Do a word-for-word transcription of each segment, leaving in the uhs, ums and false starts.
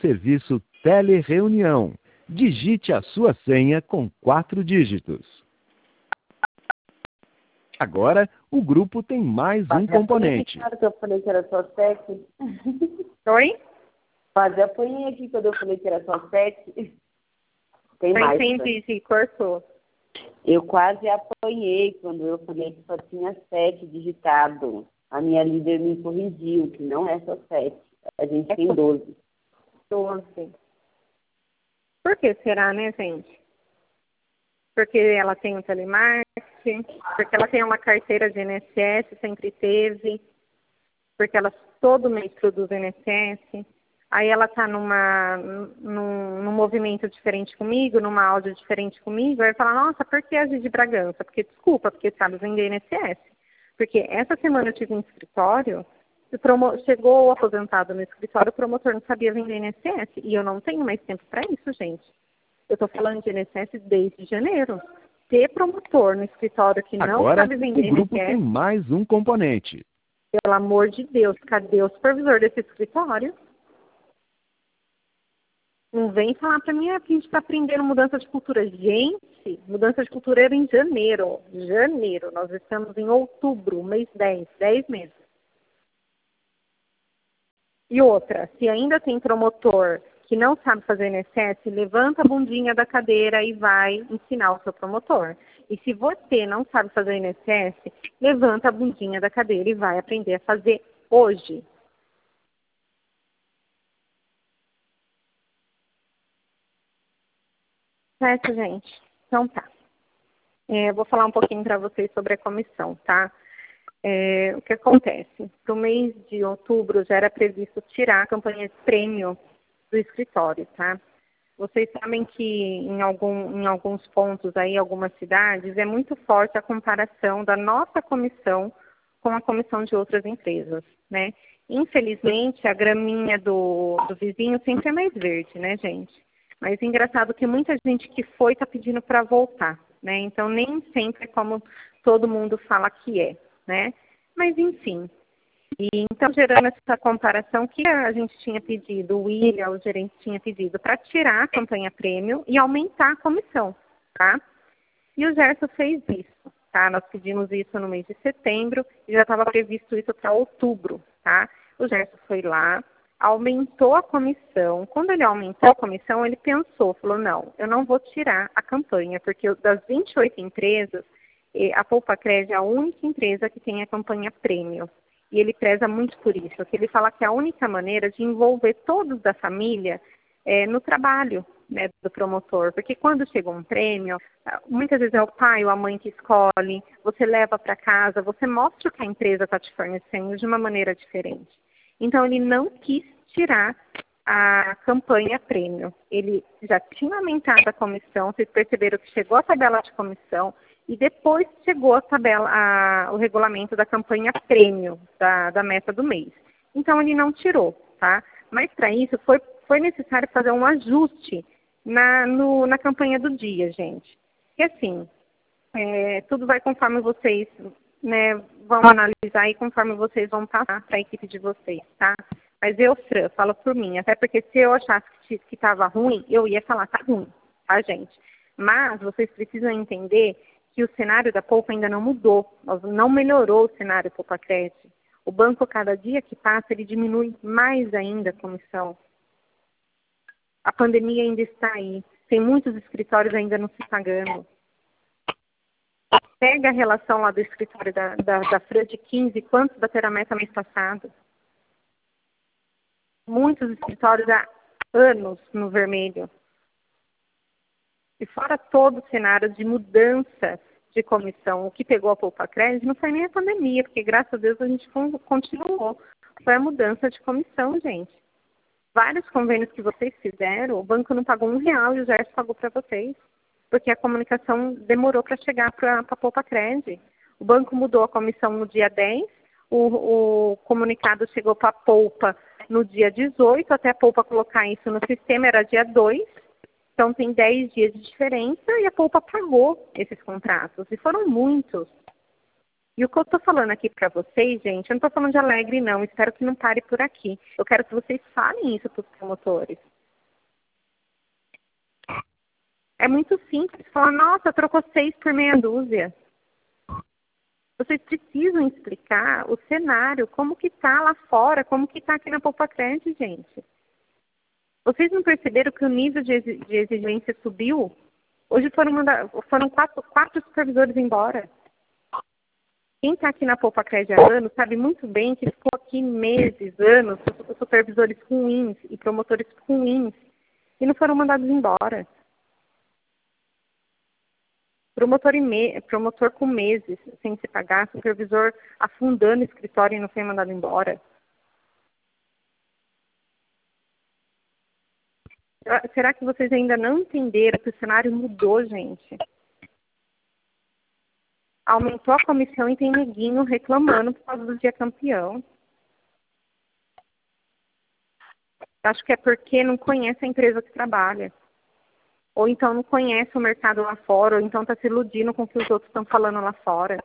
serviço Telereunião. Digite a sua senha com quatro dígitos. Agora, o grupo tem mais um componente. Claro que eu falei que era só sete. Oi? Quase apanhei aqui quando eu falei que era só sete. Tem Não mais. entendi, se cortou. Eu quase apanhei quando eu falei que só tinha sete digitado. A minha líder me corrigiu, que não é só sete. A gente É tem doze. doze. Por que será, né, gente? Porque ela tem um telemarketing, porque ela tem uma carteira de I N S S, sempre teve, porque ela todo mês produz I N S S. Aí ela está numa, num, num movimento diferente comigo, numa áudio diferente comigo, aí fala, nossa, por que a Gigi Bragança? Porque, desculpa, porque sabe vender I N S S. Porque essa semana eu tive um escritório, o promo, chegou o aposentado no escritório, o promotor não sabia vender I N S S. E eu não tenho mais tempo para isso, gente. Eu estou falando de I N S S desde janeiro. Ter promotor no escritório que não Agora, sabe vender o grupo I N S S, tem mais um componente. pelo amor de Deus, cadê o supervisor desse escritório? Não vem falar para mim que a gente está aprendendo mudança de cultura. Gente, mudança de cultura era em janeiro. Janeiro, nós estamos em outubro, mês dez, dez meses. E outra, se ainda tem promotor que não sabe fazer I N S S, levanta a bundinha da cadeira e vai ensinar o seu promotor. E se você não sabe fazer I N S S, levanta a bundinha da cadeira e vai aprender a fazer hoje. Certo, gente? Então tá. É, vou falar um pouquinho para vocês sobre a comissão, tá? É, o que acontece? Para o mês de outubro já era previsto tirar a campanha de prêmio do escritório, tá? Vocês sabem que em, algum, em alguns pontos aí, algumas cidades, é muito forte a comparação da nossa comissão com a comissão de outras empresas, né? Infelizmente, a graminha do, do vizinho sempre é mais verde, né, gente? Mas é engraçado que muita gente que foi está pedindo para voltar, né? Então, nem sempre é como todo mundo fala que é, né? Mas, enfim. E, então, gerando essa comparação, que a gente tinha pedido, o William, o gerente, tinha pedido para tirar a campanha prêmio e aumentar a comissão, tá? E o Gerson fez isso, tá? Nós pedimos isso no mês de setembro e já estava previsto isso para outubro, tá? O Gerson foi lá, aumentou a comissão. Quando ele aumentou a comissão, ele pensou, falou, não, eu não vou tirar a campanha, porque das vinte e oito empresas, a Poupacred é a única empresa que tem a campanha prêmio. E ele preza muito por isso, porque ele fala que é a única maneira de envolver todos da família é, no trabalho, né, do promotor. Porque quando chega um prêmio, muitas vezes é o pai ou a mãe que escolhe, você leva para casa, você mostra o que a empresa está te fornecendo de uma maneira diferente. Então, ele não quis tirar a campanha prêmio. Ele já tinha aumentado a comissão, vocês perceberam que chegou a tabela de comissão e depois chegou a tabela, a, o regulamento da campanha prêmio, da, da meta do mês. Então, ele não tirou, tá? Mas, para isso, foi, foi necessário fazer um ajuste na, no, na campanha do dia, gente. E, assim, é, tudo vai conforme vocês... Né, vão analisar e conforme vocês vão passar para a equipe de vocês, tá? Mas eu, Fran, falo por mim, até porque se eu achasse que estava ruim, eu ia falar, tá ruim, tá, gente? Mas vocês precisam entender que o cenário da Poupa ainda não mudou, não melhorou o cenário Poupacred. O banco, cada dia que passa, ele diminui mais ainda a comissão. A pandemia ainda está aí, tem muitos escritórios ainda não se pagando. Pega a relação lá do escritório da, da, da Fran de quinze, quantos bateram a meta mês passado? Muitos escritórios há anos no vermelho. E fora todo o cenário de mudança de comissão, o que pegou a Poupacred não foi nem a pandemia, porque graças a Deus a gente continuou. Foi a mudança de comissão, gente. Vários convênios que vocês fizeram, o banco não pagou um real e o Gerson pagou para vocês. Porque a comunicação demorou para chegar para a Poupacred. O banco mudou a comissão no dia dez, o, o comunicado chegou para a Poupa no dia dezoito, até a Poupa colocar isso no sistema era dia dois, então tem dez dias de diferença e a Poupa pagou esses contratos, e foram muitos. E o que eu estou falando aqui para vocês, gente, eu não estou falando de alegre não, espero que não pare por aqui. Eu quero que vocês falem isso para os promotores. É muito simples falar, nossa, trocou seis por meia dúzia. Vocês precisam explicar o cenário, como que está lá fora, como que está aqui na Poupacred, gente. Vocês não perceberam que o nível de exigência subiu? Hoje foram, mandar, foram quatro, quatro supervisores embora. Quem está aqui na Poupacred há anos sabe muito bem que ficou aqui meses, anos, supervisores ruins e promotores ruins e não foram mandados embora. Promotor, me... promotor com meses sem se pagar, supervisor afundando o escritório e não foi mandado embora. Será que vocês ainda não entenderam que o cenário mudou, gente? Aumentou a comissão e tem neguinho reclamando por causa do dia campeão. Acho que é porque não conhece a empresa que trabalha. Ou então não conhece o mercado lá fora, ou então está se iludindo com o que os outros estão falando lá fora.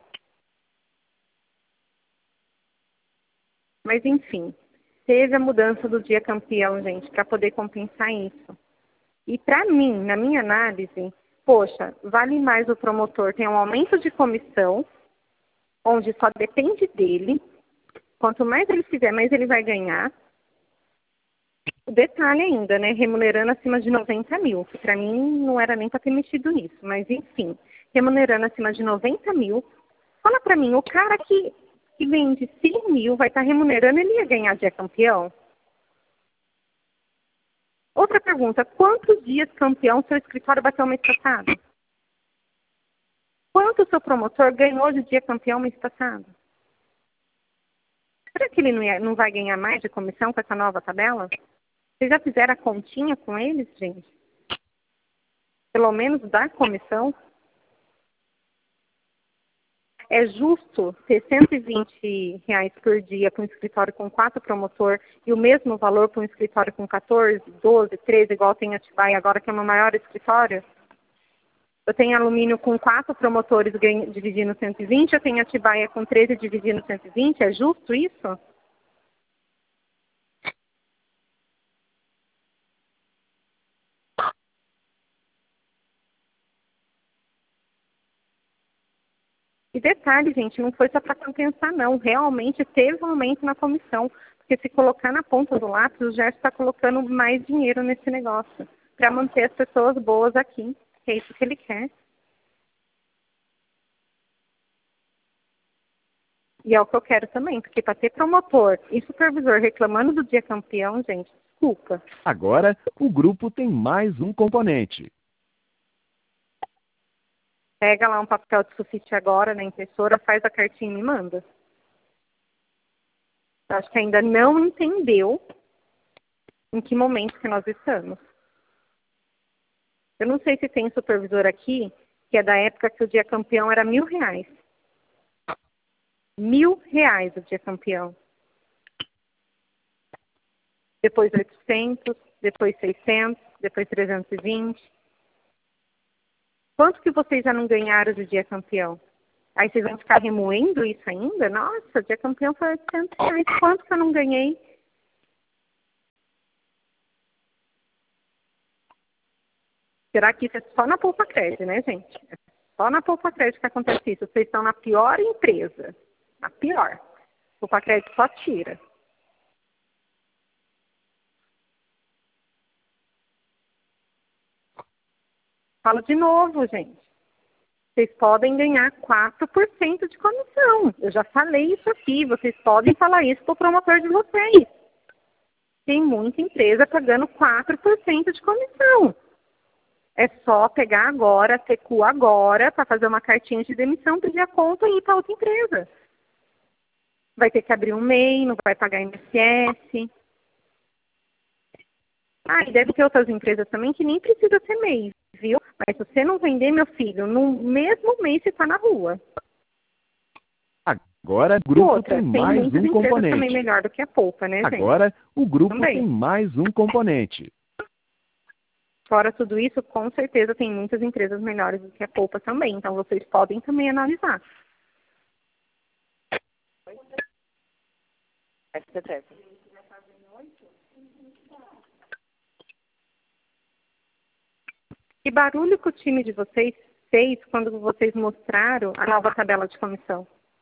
Mas, enfim, teve a mudança do dia campeão, gente, para poder compensar isso. E para mim, na minha análise, poxa, vale mais o promotor ter um aumento de comissão, onde só depende dele. Quanto mais ele fizer, mais ele vai ganhar. O detalhe ainda, né, remunerando acima de noventa mil, que para mim não era nem para ter mexido nisso, mas enfim, remunerando acima de noventa mil, fala para mim, o cara que, que vende cem mil vai estar remunerando, ele ia ganhar dia campeão? Outra pergunta, quantos dias campeão seu escritório bateu mês passado? Quanto o seu promotor ganhou de dia campeão mês passado? Será que ele não, ia, não vai ganhar mais de comissão com essa nova tabela? Vocês já fizeram a continha com eles, gente? Pelo menos da comissão? É justo ter cento e vinte reais por dia para um escritório com quatro promotor e o mesmo valor para um escritório com quatorze, doze, treze, igual tem a Atibaia agora, que é o meu maior escritório? Eu tenho alumínio com quatro promotores dividindo cento e vinte, eu tenho a Atibaia com treze dividindo cento e vinte, é justo isso? E detalhe, gente, não foi só para compensar, não. Realmente teve um aumento na comissão. Porque se colocar na ponta do lápis, o Gerson está colocando mais dinheiro nesse negócio. Para manter as pessoas boas aqui. Que é isso que ele quer. E é o que eu quero também. Porque para ter promotor e supervisor reclamando do dia campeão, gente, desculpa. Agora, o grupo tem mais um componente. Pega lá um papel de sulfite agora na impressora, faz a cartinha e me manda. Eu acho que ainda não entendeu em que momento que nós estamos. Eu não sei se tem supervisor aqui, que é da época que o dia campeão era mil reais. Mil reais o dia campeão. Depois oitocentos, depois seiscentos, depois trezentos e vinte. Quanto que vocês já não ganharam do dia campeão? Aí vocês vão ficar remoendo isso ainda? Nossa, o dia campeão foi oitocentos reais. Quanto que eu não ganhei? Será que isso é só na Poupacred, né, gente? É só na Poupacred que acontece isso. Vocês estão na pior empresa. A pior. Poupacred só tira. Falo de novo, gente. Vocês podem ganhar quatro por cento de comissão. Eu já falei isso aqui. Vocês podem falar isso para o promotor de vocês. Tem muita empresa pagando quatro por cento de comissão. É só pegar agora, T Q agora, para fazer uma cartinha de demissão, pedir a conta e ir para outra empresa. Vai ter que abrir um M E I, não vai pagar I N S S. Ah, e deve ter outras empresas também que nem precisa ter M E I, viu? Mas se você não vender, meu filho, no mesmo mês você está na rua. Agora o grupo Outra, tem tem mais muitas um empresas componente. também melhor do que a Poupa, né, gente? Agora o grupo Também. tem mais um componente. Fora tudo isso, com certeza tem muitas empresas melhores do que a Poupa também. Então vocês podem também analisar. Que barulho que o time de vocês fez quando vocês mostraram a nova tabela de comissão?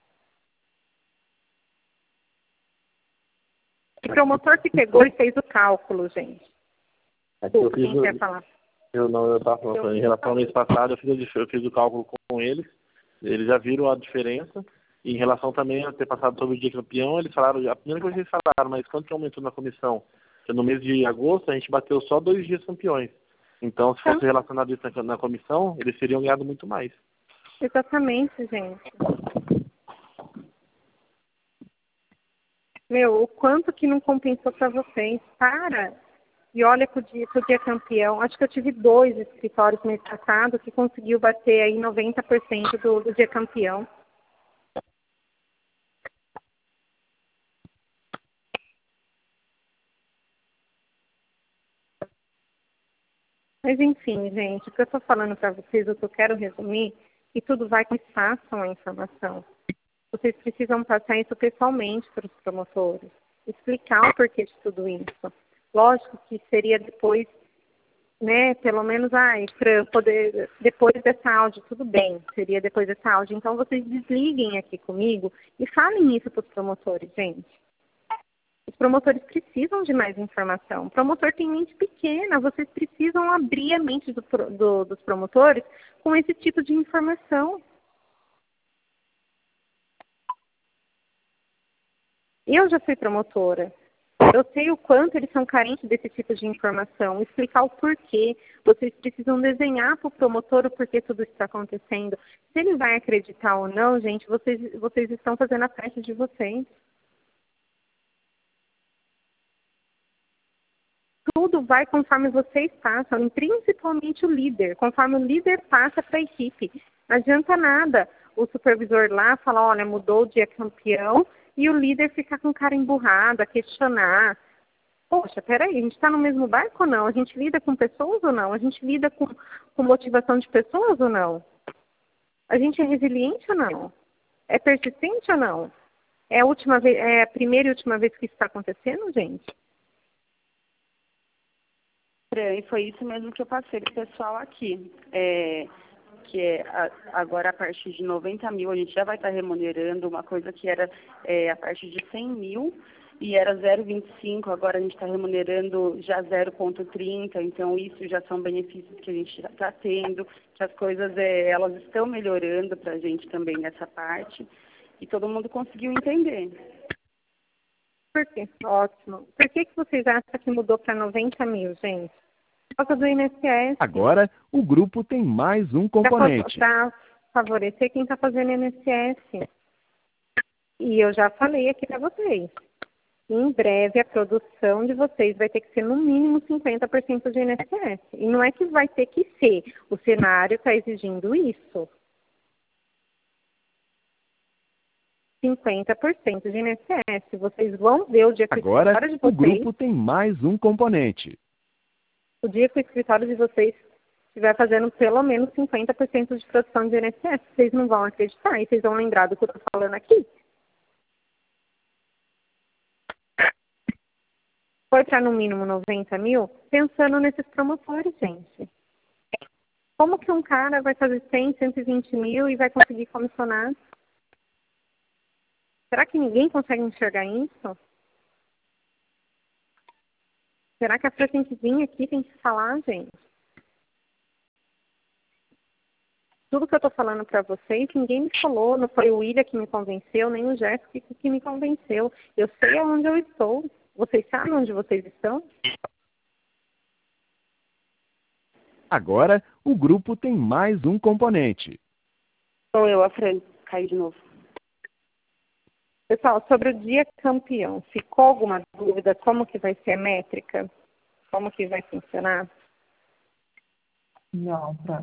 O promotor que pegou e fez o cálculo, gente. Aqui eu Quem fiz, quer falar? Eu não, eu estava falando, em relação ao mês passado, eu fiz, eu fiz o cálculo com eles, eles já viram a diferença, e em relação também a ter passado sobre o dia campeão, eles falaram, a primeira coisa que eles falaram, mas quanto que aumentou na comissão? No mês de agosto, a gente bateu só dois dias campeões. Então, se fosse Então, relacionado isso na, na comissão, eles teriam ganhado muito mais. exatamente, gente. Meu, o quanto que não compensou para vocês? Para! E olha que o dia, que o dia campeão, acho que eu tive dois escritórios mês passado que conseguiu bater aí noventa por cento do, do dia campeão. Mas enfim, gente, o que eu estou falando para vocês, o que eu quero resumir, e tudo vai que façam a informação. Vocês precisam passar isso pessoalmente para os promotores, explicar o porquê de tudo isso. Lógico que seria depois, né, pelo menos, ai, para poder, depois dessa áudio, tudo bem, seria depois dessa áudio. Então, vocês desliguem aqui comigo e falem isso para os promotores, gente. Os promotores precisam de mais informação. O promotor tem mente pequena, vocês precisam abrir a mente do, do, dos promotores com esse tipo de informação. Eu já fui promotora. Eu sei o quanto eles são carentes desse tipo de informação, explicar o porquê. Vocês precisam desenhar para o promotor o porquê tudo isso está acontecendo. Se ele vai acreditar ou não, gente, vocês, vocês estão fazendo a parte de vocês. Tudo vai conforme vocês passam, e principalmente o líder, conforme o líder passa para a equipe. Não adianta nada o supervisor lá falar, olha, mudou o dia campeão, e o líder ficar com cara emburrada, questionar. Poxa, peraí, a gente está no mesmo barco ou não? A gente lida com pessoas ou não? A gente lida com, com motivação de pessoas ou não? A gente é resiliente ou não? É persistente ou não? É a, última vez, é a primeira e última vez que isso está acontecendo, gente? E foi isso mesmo que eu passei pro pessoal aqui. É, que é a, agora a partir de noventa mil a gente já vai estar remunerando uma coisa que era é, a partir de cem mil e era zero vírgula vinte e cinco, agora a gente está remunerando já zero vírgula trinta, então isso já são benefícios que a gente já está tendo, que as coisas é, elas estão melhorando para a gente também nessa parte, e todo mundo conseguiu entender. Por quê? Ótimo. Por que, que vocês acham que mudou para noventa mil, gente? Por causa do I N S S. Agora, o grupo tem mais um componente. Para favorecer quem está fazendo I N S S. E eu já falei aqui para vocês. Em breve, a produção de vocês vai ter que ser no mínimo cinquenta por cento de I N S S. E não é que vai ter que ser. O cenário está exigindo isso. cinquenta por cento de I N S S. Vocês vão ver o dia que Agora, o escritório de o vocês... grupo tem mais um componente. O dia que o escritório de vocês estiver fazendo pelo menos cinquenta por cento de produção de I N S S, vocês não vão acreditar e vocês vão lembrar do que eu estou falando aqui. Foi para no mínimo noventa mil, pensando nesses promotores, gente. Como que um cara vai fazer cem, cento e vinte mil e vai conseguir comissionar? Será que ninguém consegue enxergar isso? Será que a pessoa tem que vir aqui, tem que falar, gente? Tudo que eu estou falando para vocês, ninguém me falou. Não foi o William que me convenceu, nem o Jéssica que, que me convenceu. Eu sei aonde eu estou. Vocês sabem onde vocês estão? Agora, o grupo tem mais um componente. Sou eu, a Fran. Caiu de novo. Pessoal, sobre o dia campeão, ficou alguma dúvida? Como que vai ser a métrica? Como que vai funcionar? Não, Fran.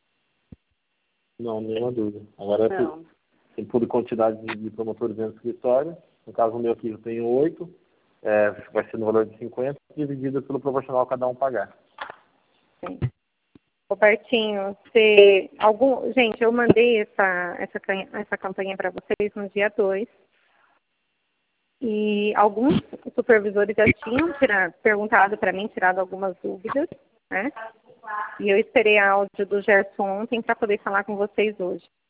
Não, nenhuma dúvida. Agora é Não. por, tem por quantidade de, de promotores dentro do escritório. No caso meu aqui eu tenho oito, é, vai ser no valor de cinquenta, dividido pelo proporcional cada um pagar. Sim. Robertinho, você, algum, gente, eu mandei essa, essa, essa campanha para vocês no dia dois. E alguns supervisores já tinham tirado, perguntado para mim, tirado algumas dúvidas, né? E eu esperei a áudio do Gerson ontem para poder falar com vocês hoje.